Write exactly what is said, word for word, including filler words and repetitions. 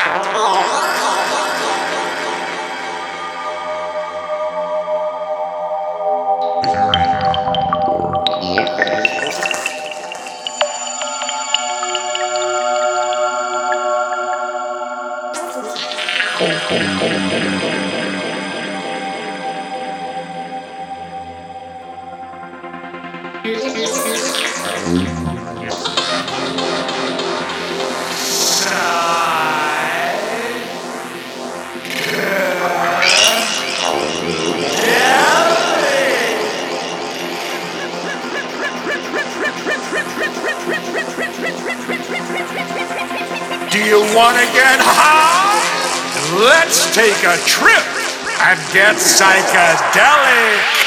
Do you want to get high? Let's take a trip and get psychedelic.